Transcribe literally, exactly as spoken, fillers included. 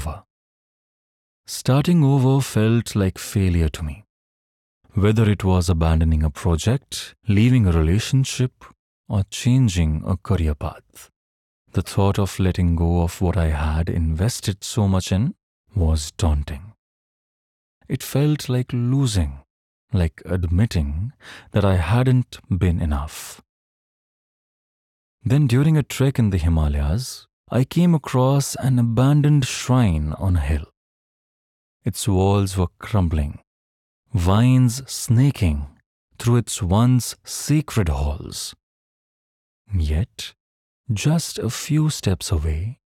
over. Starting over felt like failure to me. Whether it was abandoning a project, leaving a relationship, or changing a career path, the thought of letting go of what I had invested so much in was daunting. It felt like losing, like admitting that I hadn't been enough. Then, during a trek in the Himalayas, I came across an abandoned shrine on a hill. Its walls were crumbling, vines snaking through its once sacred halls. Yet, just a few steps away,